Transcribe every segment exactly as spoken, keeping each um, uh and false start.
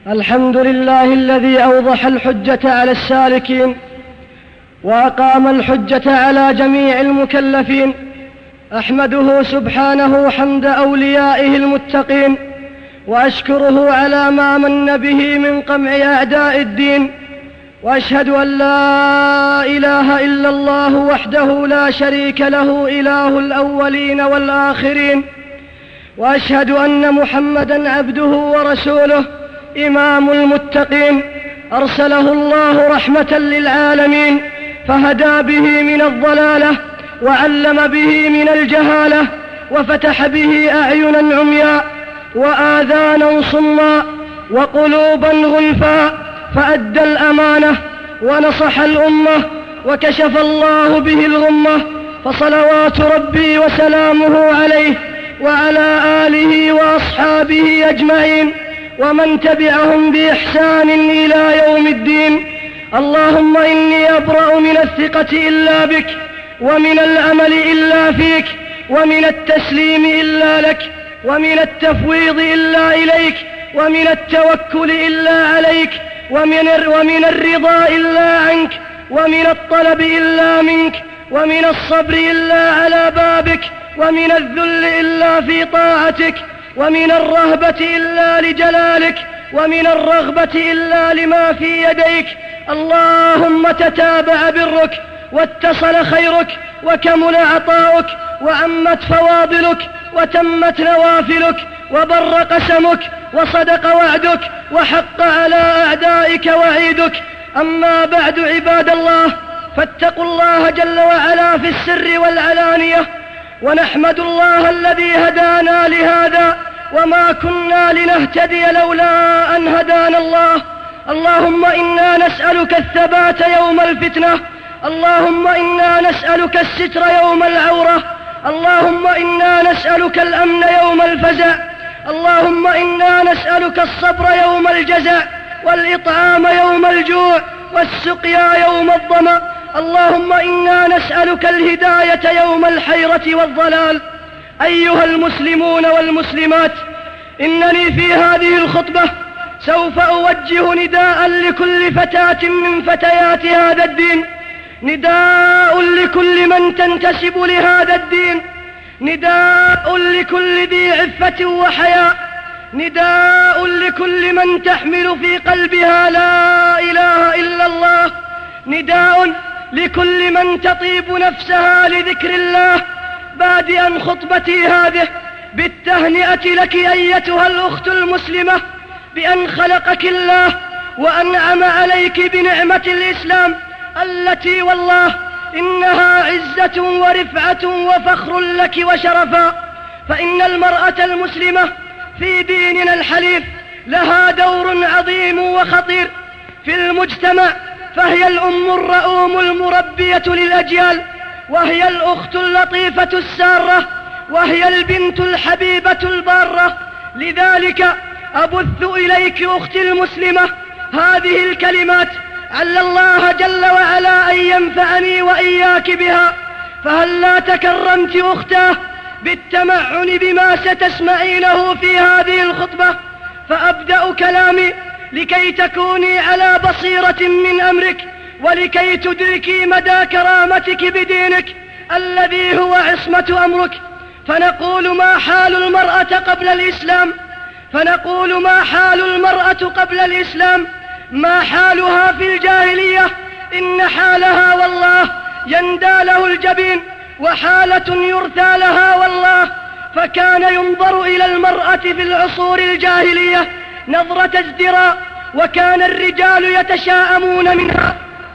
الحمد لله الذي أوضح الحجة على السالكين وأقام الحجة على جميع المكلفين. أحمده سبحانه حمد أوليائه المتقين، وأشكره على ما من به من قمع أعداء الدين، وأشهد أن لا إله إلا الله وحده لا شريك له إله الأولين والآخرين، وأشهد أن محمدًا عبده ورسوله إمام المتقين، أرسله الله رحمة للعالمين، فهدى به من الضلالة وعلم به من الجهالة، وفتح به أعينا عمياء وآذانا صما وقلوبا غلفا، فأدى الأمانة ونصح الأمة وكشف الله به الغمة، فصلوات ربي وسلامه عليه وعلى آله وأصحابه أجمعين ومن تبعهم بإحسان إلى يوم الدين. اللهم إني أبرأ من الثقة إلا بك، ومن الأمل إلا فيك، ومن التسليم إلا لك، ومن التفويض إلا إليك، ومن التوكل إلا عليك، ومن, ومن الرضا إلا عنك، ومن الطلب إلا منك، ومن الصبر إلا على بابك، ومن الذل إلا في طاعتك، ومن الرهبة إلا لجلالك، ومن الرغبة إلا لما في يديك. اللهم تتابع برك واتصل خيرك وكمل عطاؤك وعمت فواضلك وتمت نوافلك وبر قسمك وصدق وعدك وحق على أعدائك وعيدك. أما بعد، عباد الله، فاتقوا الله جل وعلا في السر والعلانية، ونحمد الله الذي هدانا لهذا، وما كنا لنهتدي لولا أن هدانا الله. اللهم إنا نسألك الثبات يوم الفتنة، اللهم إنا نسألك الستر يوم العورة، اللهم إنا نسألك الأمن يوم الفزع، اللهم إنا نسألك الصبر يوم الجزع، والإطعام يوم الجوع، والسقيا يوم الظمأ. اللهم إنا نسألك الهداية يوم الحيرة والضلال. أيها المسلمون والمسلمات، إنني في هذه الخطبة سوف أوجه نداء لكل فتاة من فتيات هذا الدين، نداء لكل من تنتسب لهذا الدين، نداء لكل ذي عفة وحياء، نداء لكل من تحمل في قلبها لا إله إلا الله، نداء لكل من تطيب نفسها لذكر الله. بادئا خطبتي هذه بالتهنئة لك أيتها الأخت المسلمة بأن خلقك الله وأنعم عليك بنعمة الإسلام، التي والله إنها عزة ورفعة وفخر لك وشرفا. فإن المرأة المسلمة في ديننا الحنيف لها دور عظيم وخطير في المجتمع، فهي الأم الرؤوم المربية للأجيال، وهي الأخت اللطيفة السارة، وهي البنت الحبيبة البارة. لذلك أبث إليك أختي المسلمة هذه الكلمات، عل الله جل وعلا أن ينفعني وإياك بها. فهل لا تكرمت أختاه بالتمعن بما ستسمعينه في هذه الخطبة؟ فأبدأ كلامي لكي تكوني على بصيرة من أمرك، ولكي تدركي مدى كرامتك بدينك الذي هو عصمة أمرك. فنقول ما حال المرأة قبل الإسلام؟ فنقول ما حال المرأة قبل الإسلام؟ ما حالها في الجاهلية؟ إن حالها والله يندى له الجبين، وحالة يرثى لها والله. فكان ينظر إلى المرأة في العصور الجاهلية نظرة ازدراء، وكان الرجال يتشاءمون منها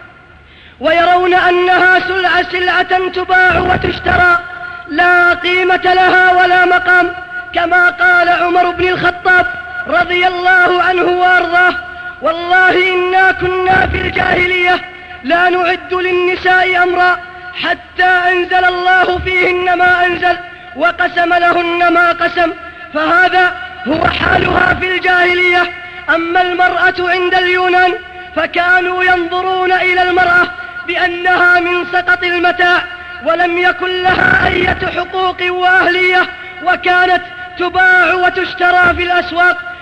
ويرون أنها سلعة سلعة تباع وتشترى، لا قيمة لها ولا مقام، كما قال عمر بن الخطاب رضي الله عنه وارضاه: والله إنا كنا في الجاهلية لا نعد للنساء أمرا حتى أنزل الله فيهن ما أنزل وقسم لهن ما قسم. فهذا هو حالها في الجاهلية. أما المرأة عند اليونان فكانوا ينظرون إلى المرأة بأنها من سقط المتاع، ولم يكن لها أي حقوق وأهلية، وكانت تباع وتشترى في الأسواق،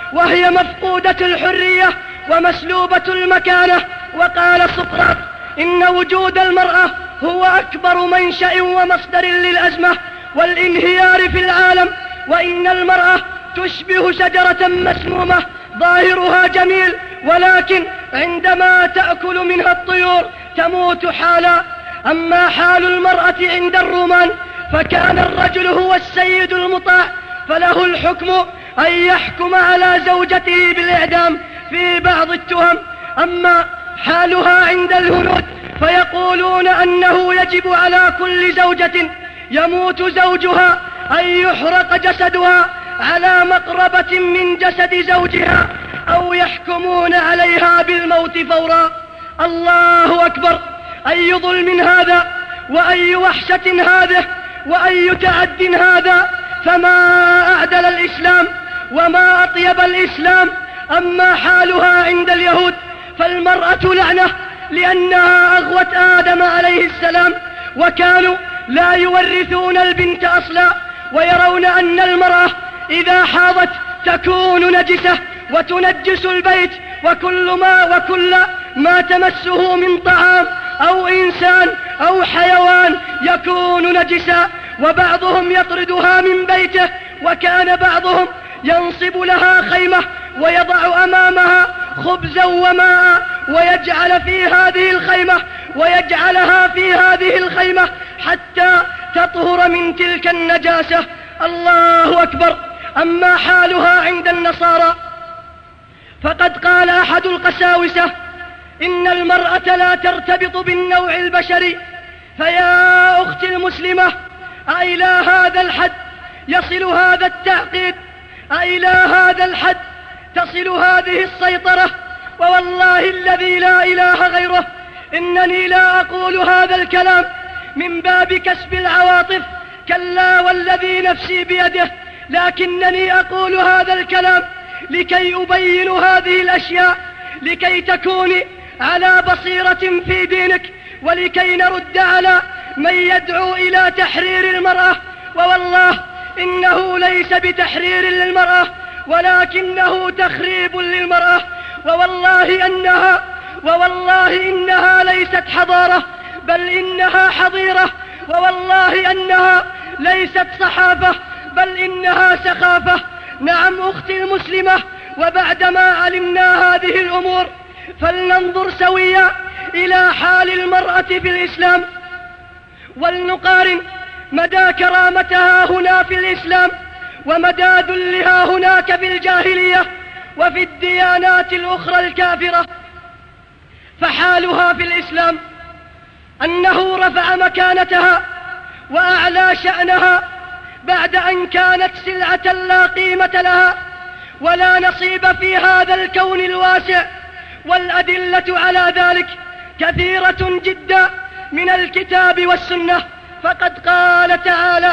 وهي مفقودة الحرية ومسلوبة المكانة. وقال سقراط إن وجود المرأة هو أكبر منشأ ومصدر للأزمة والانهيار في العالم، وإن المرأة تشبه شجرة مسمومة ظاهرها جميل، ولكن عندما تأكل منها الطيور تموت حالا. أما حال المرأة عند الرومان فكان الرجل هو السيد المطاع، فله الحكم أن يحكم على زوجته بالإعدام في بعض التهم. أما حالها عند الهنود فيقولون أنه يجب على كل زوجة يموت زوجها أن يحرق جسدها على مقربة من جسد زوجها، أو يحكمون عليها بالموت فورا. الله أكبر! أي ظلم هذا، وأي وحشة هذه، وأي تعد هذا! فما أعدل الإسلام وما أطيب الإسلام. أما حالها عند اليهود فالمرأة لعنة، لأنها أغوت آدم عليه السلام، وكانوا لا يورثون البنت أصلا، ويرون أن المرأة إذا حاضت تكون نجسة وتنجس البيت وكل ما وكل ما تمسه من طعام أو إنسان أو حيوان يكون نجسا. وبعضهم يطردها من بيته، وكان بعضهم ينصب لها خيمة ويضع أمامها خبزا وماء ويجعل في هذه الخيمة ويجعلها في هذه الخيمة حتى تطهر من تلك النجاسة. الله أكبر! أما حالها عند النصارى فقد قال أحد القساوسة إن المرأة لا ترتبط بالنوع البشري. فيا أختي المسلمة، أإلى هذا الحد يصل هذا التعقيد؟ أإلى هذا الحد تصل هذه السيطرة؟ ووالله الذي لا إله غيره إنني لا أقول هذا الكلام من باب كسب العواطف، كلا والذي نفسي بيده، لكنني أقول هذا الكلام لكي أبين هذه الأشياء، لكي تكوني على بصيرة في دينك، ولكي نرد على من يدعو إلى تحرير المرأة. ووالله إنه ليس بتحرير للمرأة، ولكنه تخريب للمرأة. ووالله أنها ووالله إنها ليست حضارة، بل إنها حظيرة. ووالله أنها ليست صحافة، بل إنها سخافة. نعم أختي المسلمة، وبعدما علمنا هذه الأمور فلننظر سويا إلى حال المرأة في الإسلام، ولنقارن مدى كرامتها هنا في الإسلام ومدى ذلها هناك في الجاهلية وفي الديانات الأخرى الكافرة. فحالها في الإسلام أنه رفع مكانتها وأعلى شأنها بعد أن كانت سلعة لا قيمة لها ولا نصيب في هذا الكون الواسع. والأدلة على ذلك كثيرة جدا من الكتاب والسنة. فقد قال تعالى: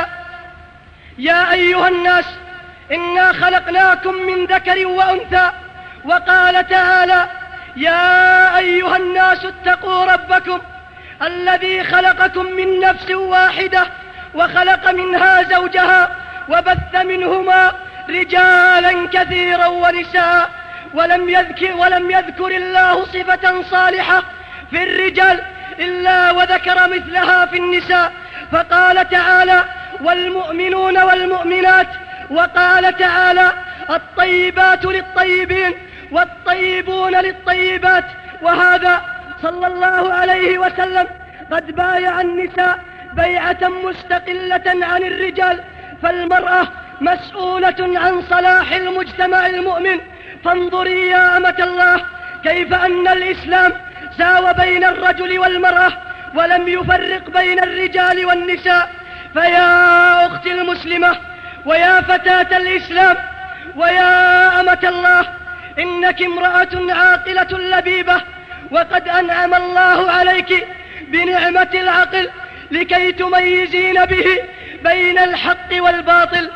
يا أيها الناس إنا خلقناكم من ذكر وأنثى. وقال تعالى: يا أيها الناس اتقوا ربكم الذي خلقكم من نفس واحدة وخلق منها زوجها وبث منهما رجالا كثيرا ونساء. ولم يذكر, ولم يذكر الله صفة صالحة في الرجال إلا وذكر مثلها في النساء، فقال تعالى: والمؤمنون والمؤمنات. وقال تعالى: الطيبات للطيبين والطيبون للطيبات. وهذا صلى الله عليه وسلم قد بايع النساء بيعة مستقلة عن الرجال. فالمرأة مسؤولة عن صلاح المجتمع المؤمن. فانظري يا أمة الله كيف أن الإسلام ساوى بين الرجل والمرأة ولم يفرق بين الرجال والنساء. فيا أختي المسلمة ويا فتاة الإسلام ويا أمة الله، إنك امرأة عاقلة لبيبة، وقد أنعم الله عليك بنعمة العقل لكي تميزين به بين الحق والباطل.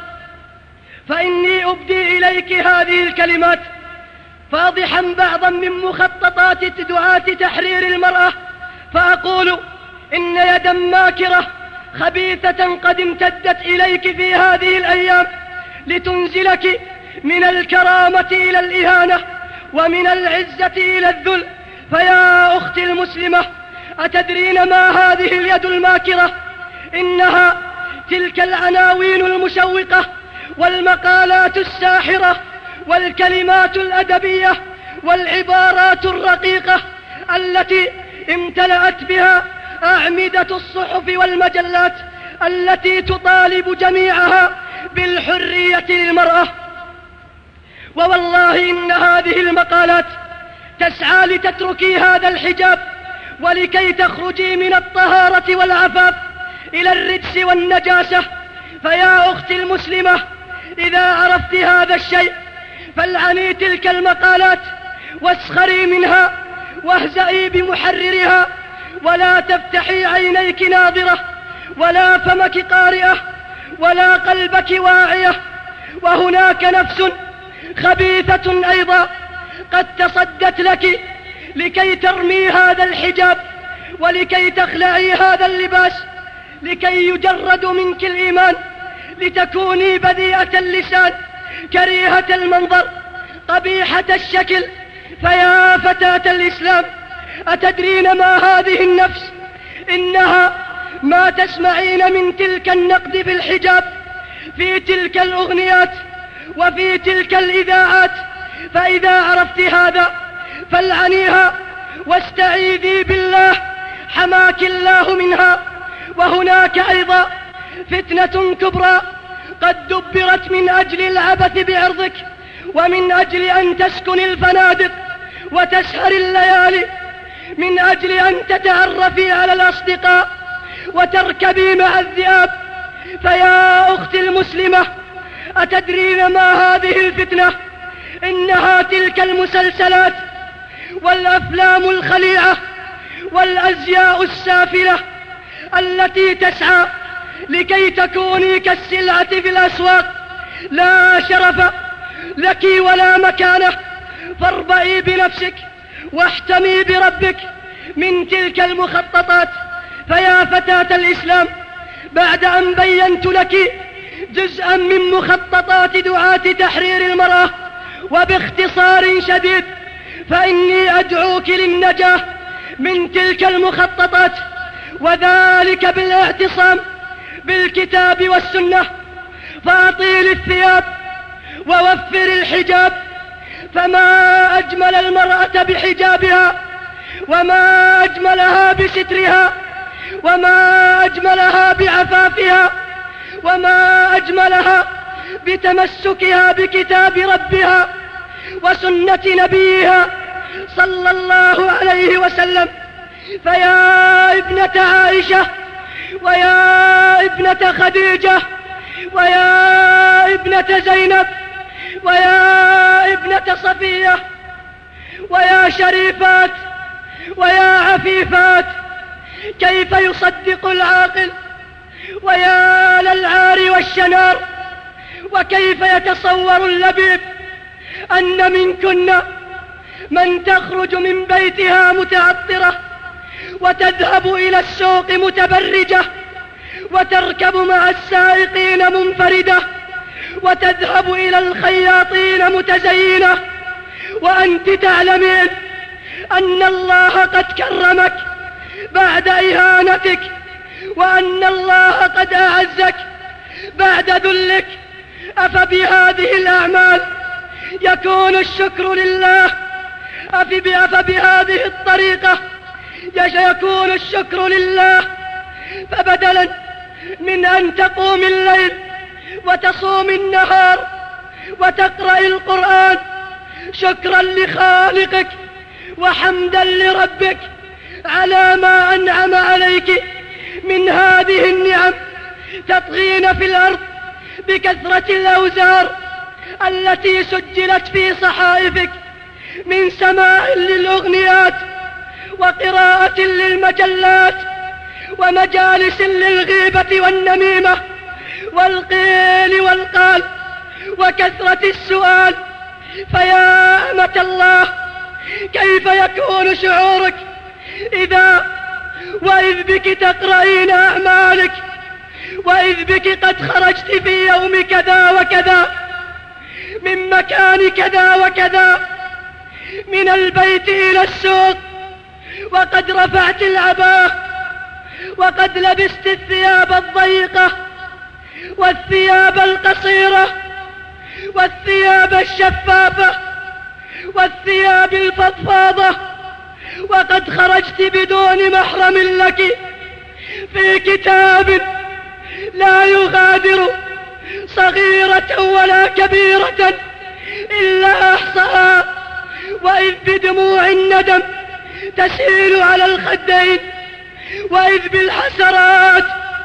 فإني أبدي إليك هذه الكلمات فاضحا بعضا من مخططات دعاة تحرير المرأة، فأقول إن يدا ماكرة خبيثة قد امتدت إليك في هذه الأيام لتنزلك من الكرامة إلى الإهانة ومن العزة إلى الذل. فيا أختي المسلمة، أتدرين ما هذه اليد الماكرة؟ إنها تلك العناوين المشوقة والمقالات الساحرة والكلمات الأدبية والعبارات الرقيقة التي امتلأت بها أعمدة الصحف والمجلات التي تطالب جميعها بالحرية للمرأة. ووالله إن هذه المقالات تسعى لتتركي هذا الحجاب ولكي تخرجي من الطهارة والعفاف إلى الرجس والنجاسة. فيا أختي المسلمة، إذا عرفت هذا الشيء فالعني تلك المقالات واسخري منها واهزئي بمحررها، ولا تفتحي عينيك ناظرة ولا فمك قارئة ولا قلبك واعية. وهناك نفس خبيثة أيضا قد تصدت لك لكي ترمي هذا الحجاب ولكي تخلعي هذا اللباس، لكي يجرد منك الإيمان، لتكوني بذيئة اللسان كريهة المنظر قبيحة الشكل. فيا فتاة الإسلام، أتدرين ما هذه النفس؟ إنها ما تسمعين من تلك النقد في الحجاب في تلك الأغنيات وفي تلك الإذاعات. فإذا عرفت هذا فالعنيها واستعيذي بالله حماك الله منها. وهناك أيضا فتنة كبرى قد دبرت من أجل العبث بعرضك ومن أجل أن تسكن الفنادق وتسهر الليالي، من أجل أن تتعرفي على الأصدقاء وتركبي مع الذئاب. فيا أختي المسلمة، أتدرين ما هذه الفتنة؟ إنها تلك المسلسلات والأفلام الخليعة والأزياء السافلة التي تسعى لكي تكوني كالسلعة في الأسواق، لا شرف لك ولا مكانة. فاربئي بنفسك واحتمي بربك من تلك المخططات. فيا فتاة الإسلام، بعد أن بينت لك جزءا من مخططات دعاة تحرير المرأة وباختصار شديد، فإني أدعوك للنجاة من تلك المخططات، وذلك بالاعتصام بالكتاب والسنة. فأطيل الثياب ووفر الحجاب، فما أجمل المرأة بحجابها، وما أجملها بسترها، وما أجملها بعفافها، وما أجملها بتمسكها بكتاب ربها وسنة نبيها صلى الله عليه وسلم. فيا ابنة عائشة، ويا ابنة خديجة، ويا ابنة زينب، ويا ابنة صفية، ويا شريفات، ويا عفيفات، كيف يصدق العاقل؟ ويا للعار والشنار، وكيف يتصور اللبيب أن منكن من تخرج من بيتها متعطرة وتذهب إلى السوق متبرجة وتركب مع السائقين منفردة وتذهب إلى الخياطين متزينة، وأنت تعلمين أن الله قد كرمك بعد إهانتك، وأن الله قد أعزك بعد ذلك. أفبهذه الأعمال يكون الشكر لله؟ أفبهذه الطريقة يكون الشكر لله؟ فبدلا من أن تقوم الليل وتصوم النهار وتقرأ القرآن شكرا لخالقك وحمدا لربك على ما أنعم عليك من هذه النعم، تطغين في الأرض بكثرة الأوزار التي سجلت في صحائفك من سماع للأغنيات وقراءة للمجلات ومجالس للغيبة والنميمة والقيل والقال وكثرة السؤال. فيا أمة الله، كيف يكون شعورك إذا وإذ بك تقرأين أعمالك، وإذ بك قد خرجت في يوم كذا وكذا من مكان كذا وكذا، من البيت إلى السوق، وقد رفعت العباءة، وقد لبست الثياب الضيقة والثياب القصيرة والثياب الشفافة والثياب الفضفاضة، وقد خرجت بدون محرم لك في كتاب لا يغادر صغيرة ولا كبيرة إلا أحصاها، وإذ بدموع الندم تسيل على الخدين، وإذ بالحسرات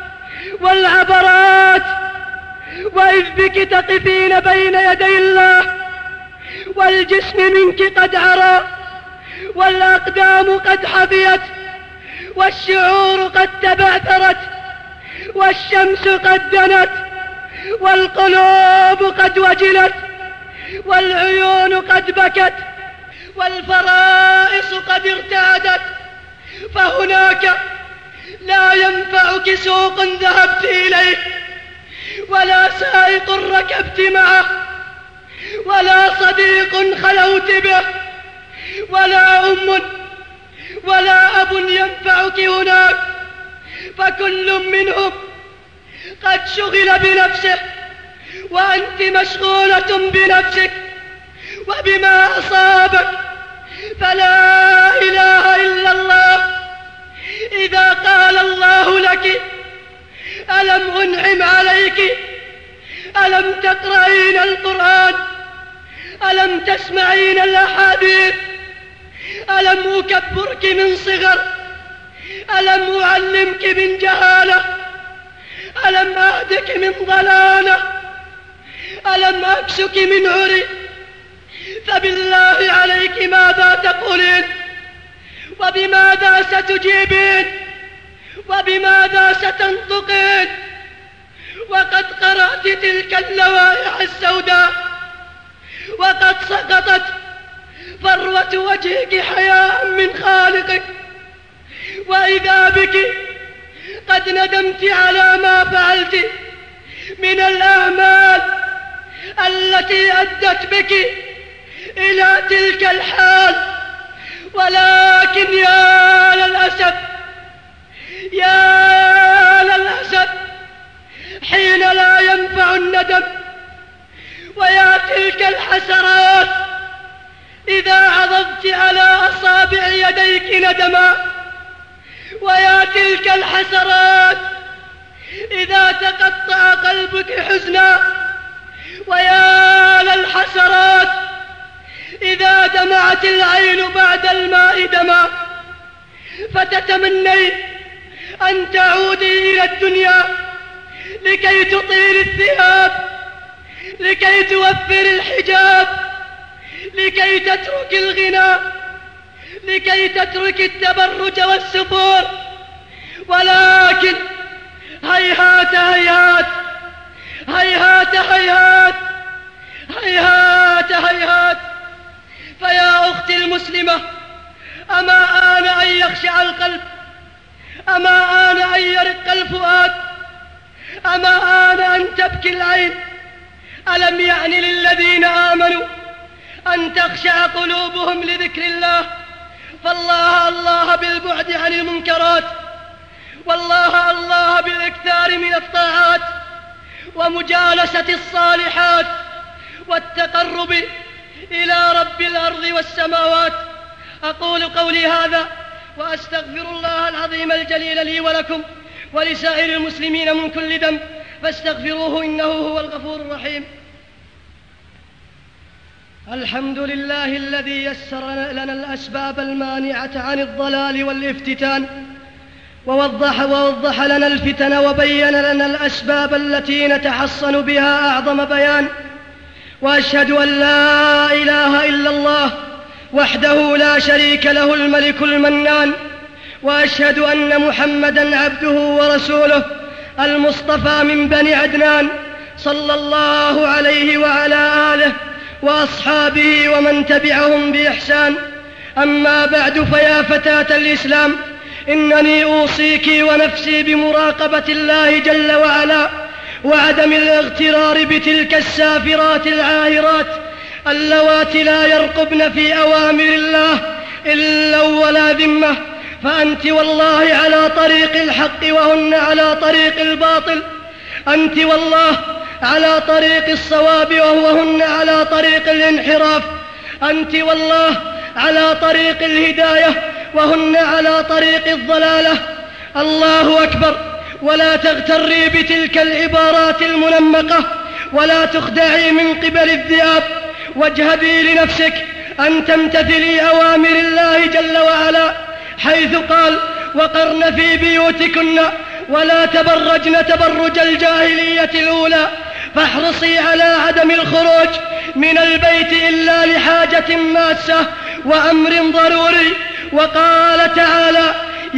والعبرات، وإذ بك تقفين بين يدي الله، والجسم منك قد عرى، والأقدام قد حبيت، والشعور قد تبعثرت، والشمس قد دنت، والقلوب قد وجلت، والعيون قد بكت، والفرائص قد ارتعدت. فهناك لا ينفعك سوق ذهبت إليه، ولا سائق ركبت معه، ولا صديق خلوت به، ولا أم ولا أب ينفعك هناك، فكل منهم قد شغل بنفسه، وأنت مشغولة بنفسك وبما أصابك. فلا إله إلا الله. إذا قال الله لك ألم أنعم عليك، ألم تقرأين القرآن، ألم تسمعين الأحاديث، ألم أكبرك من صغر، ألم أعلمك من جهالة، ألم أهدك من ضلالة، ألم أكسك من عري، فبالله عليك ماذا تقولين، وبماذا ستجيبين، وبماذا ستنطقين؟ وقد قرأت تلك اللوائح السوداء، وقد سقطت فروة وجهك حياء من خالقك، وإذا بك قد ندمت على ما فعلت من الأعمال التي أدت بك إلى تلك الحال. ولكن يا للأسف، يا للأسف، حين لا ينفع الندم، ويا تلك الحسرات إذا عضضت على أصابع يديك ندما، ويا تلك الحسرات إذا تقطع قلبك حزنا، ويا للحسرات إذا دمعت العين بعد الماء دما، فتتمني أن تعودي إلى الدنيا لكي تطيل الثياب، لكي توفر الحجاب، لكي تترك الغنى، لكي تترك التبرج والسفور. ولكن هيهات هيهات هيهات هيهات هيهات هيهات. فيا أختي المسلمة، أما آن أن يخشع القلب، أما آن أن يرق الفؤاد، أما آن أن تبكي العين. ألم يعن للذين آمنوا أن تخشع قلوبهم لذكر الله؟ فالله الله بالبعد عن المنكرات، والله الله بالإكثار من الطاعات ومجالسة الصالحات والتقرب إلى رب الأرض والسماوات. أقول قولي هذا وأستغفر الله العظيم الجليل لي ولكم ولسائر المسلمين من كل ذنب، فاستغفروه إنه هو الغفور الرحيم. الحمد لله الذي يسر لنا الأسباب المانعة عن الضلال والافتتان، ووضح, ووضح لنا الفتن، وبين لنا الأسباب التي نتحصن بها أعظم بيان. وأشهد أن لا إله إلا الله وحده لا شريك له الملك المنان، وأشهد أن محمدًا عبده ورسوله المصطفى من بني عدنان، صلى الله عليه وعلى آله وأصحابه ومن تبعهم بإحسان. أما بعد، فيا فتاة الإسلام، إنني أوصيك ونفسي بمراقبة الله جل وعلا وعدم الاغترار بتلك السافرات العاهرات اللواتي لا يرقبن في أوامر الله إلا ولا ذمة، فأنت والله على طريق الحق وهن على طريق الباطل، أنت والله على طريق الصواب وهن على طريق الانحراف، أنت والله على طريق الهداية وهن على طريق الضلالة. الله أكبر. ولا تغتري بتلك العبارات المنمقة ولا تخدعي من قبل الذئاب، واجهدي لنفسك أن تمتثلي أوامر الله جل وعلا، حيث قال: وقرن في بيوتكن ولا تبرجن تبرج الجاهلية الأولى، فاحرصي على عدم الخروج من البيت إلا لحاجة ماسة وأمر ضروري. وقال تعالى: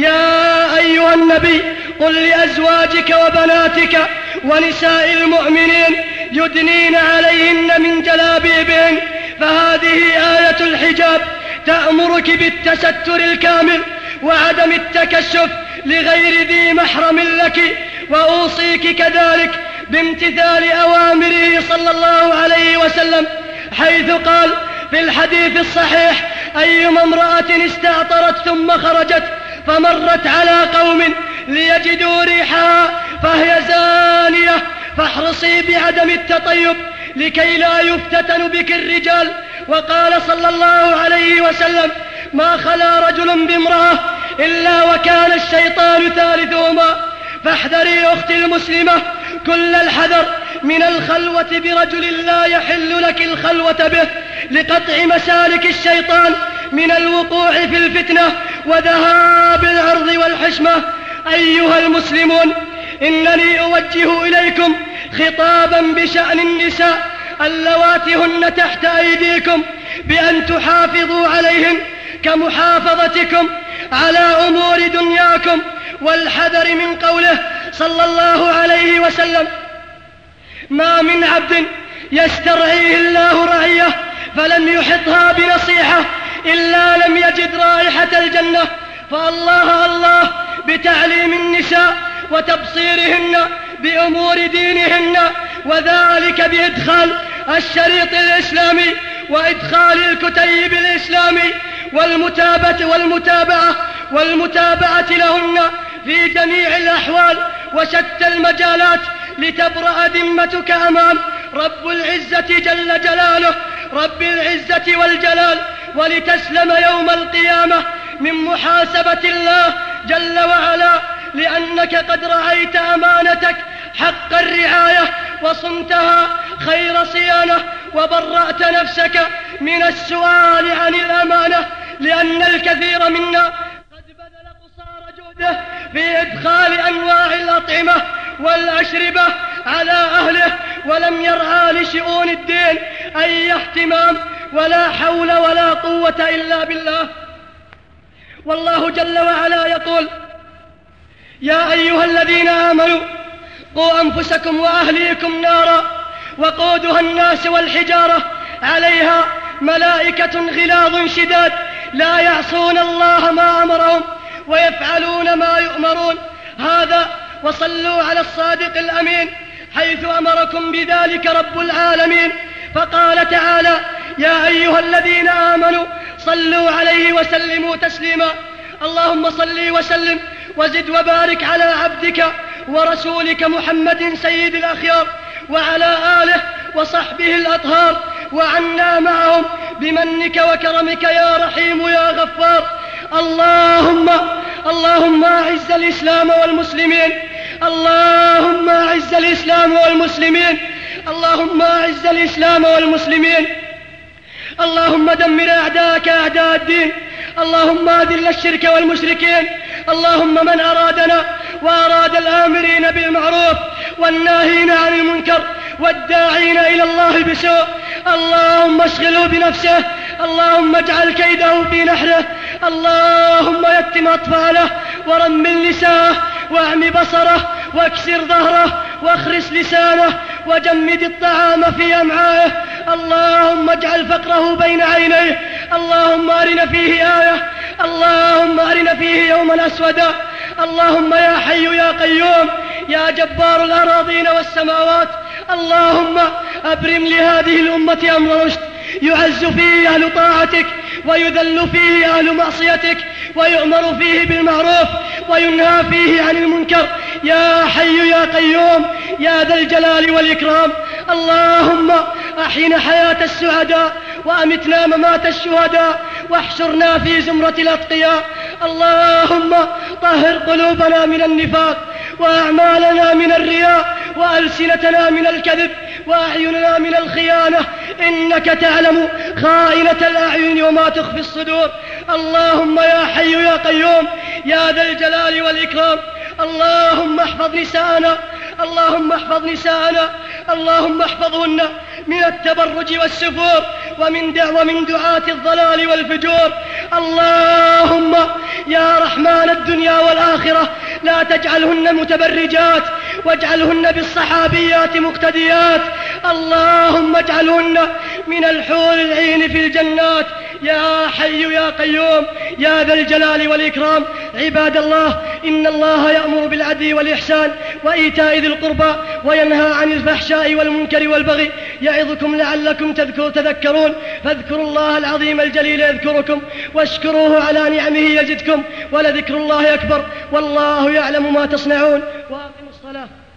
يا أيها النبي قل لأزواجك وبناتك ونساء المؤمنين يدنين عليهن من جلابيبهن. فهذه آية الحجاب تأمرك بالتستر الكامل وعدم التكشف لغير ذي محرم لك، وأوصيك كذلك بامتثال أوامره صلى الله عليه وسلم، حيث قال في الحديث الصحيح: أيما امرأة استعطرت ثم خرجت فمرت على قوم ليجدوا ريحها فهي زانية، فاحرصي بعدم التطيب لكي لا يفتتن بك الرجال. وقال صلى الله عليه وسلم: ما خلا رجل بامرأة إلا وكان الشيطان ثالثهما. فاحذري أختي المسلمة كل الحذر من الخلوة برجل لا يحل لك الخلوة به، لقطع مسالك الشيطان من الوقوع في الفتنة وذهاب العرض والحشمة. أيها المسلمون، إنني أوجه إليكم خطابا بشأن النساء اللواتي هن تحت أيديكم بأن تحافظوا عليهن كمحافظتكم على أمور دنياكم، والحذر من قوله صلى الله عليه وسلم: ما من عبد يسترعيه الله رعيه فلم يحطها بنصيحة إلا لم يجد رائحة الجنة. فالله الله بتعليم النساء وتبصيرهن بأمور دينهن، وذلك بإدخال الشريط الإسلامي وإدخال الكتيب الإسلامي والمتابعة والمتابعة والمتابعة لهن في جميع الأحوال وشتى المجالات، لتبرأ ذمتك أمام رب العزة جل جلاله رب العزة والجلال، ولتسلم يوم القيامة من محاسبة الله جل وعلا، لأنك قد رعيت أمانتك حق الرعاية وصنتها خير صيانة، وبرأت نفسك من السؤال عن الأمانة، لأن الكثير منا قد بذل قصارى جهده في إدخال أنواع الأطعمة والأشربة على أهله، ولم يرعى لشؤون الدين أي اهتمام، ولا حول ولا قوة إلا بالله. والله جل وعلا يقول: يا أيها الذين آمنوا قوا أنفسكم وأهليكم نارا وقودها الناس والحجارة عليها ملائكة غلاظ شداد لا يعصون الله ما أمرهم ويفعلون ما يؤمرون. هذا وصلوا على الصادق الأمين حيث أمركم بذلك رب العالمين، فقال تعالى: يا أيها الذين آمنوا صلوا عليه وسلموا تسليما. اللهم صل وسلم وزد وبارك على عبدك ورسولك محمد سيد الأخيار وعلى آله وصحبه الأطهار، وعنا معهم بمنك وكرمك يا رحيم يا غفار. اللهم اللهم أعز الإسلام والمسلمين، اللهم أعز الإسلام والمسلمين، اللهم أعز الإسلام والمسلمين، اللهم دمر أعداءك أعداء الدين، اللهم أذل الشرك والمشركين، اللهم من أرادنا وأراد الآمرين بالمعروف والناهين عن المنكر والداعين إلى الله بسوء، اللهم اشغله بنفسه، اللهم اجعل كيده في نحره، اللهم يتم أطفاله ورمل نساءه واعم بصره واكسر ظهره واخرس لسانه وجمد الطعام في أمعائه، اللهم اجعل فقره بين عينيه، اللهم أرنا فيه آية، اللهم أرنا فيه يوما أسودا، اللهم يا حي يا قيوم يا جبار الأراضين والسماوات، اللهم أبرم لهذه الأمة أمر رشد يعز فيه أهل طاعتك ويذل فيه أهل معصيتك، ويؤمر فيه بالمعروف وينهى فيه عن المنكر، يا حي يا قيوم يا ذا الجلال والإكرام. اللهم أحينا حياة السعداء وأمتنا ممات الشهداء، واحشرنا في زمرة الأتقياء. اللهم طهر قلوبنا من النفاق، وأعمالنا من الرياء، وألسنتنا من الكذب، وأعيننا من الخيانة، إنك تعلم خائنة الأعين وما تخفي الصدور. اللهم يا حي يا قيوم يا ذا الجلال والإكرام، اللهم احفظ نساءنا، اللهم احفظ نساءنا، اللهم احفظهن من التبرج والسفور ومن دعوة من دعاة الضلال والفجور. اللهم يا رحمن الدنيا والآخرة لا تجعلهن متبرجات، واجعلهن بالصحابيات مقتديات. اللهم اجعلهن من الحور العين في الجنات، يا حي يا قيوم يا ذا الجلال والإكرام. عباد الله، إن الله يأمر بالعدل والإحسان وإيتاء ذي القربى وينهى عن الفحشاء والمنكر والبغي، يعظكم لعلكم تذكرون. فاذكروا الله العظيم الجليل يذكركم، واشكروه على نعمه يزدكم، ولذكر الله أكبر، والله يعلم ما تصنعون. وأقم الصلاة.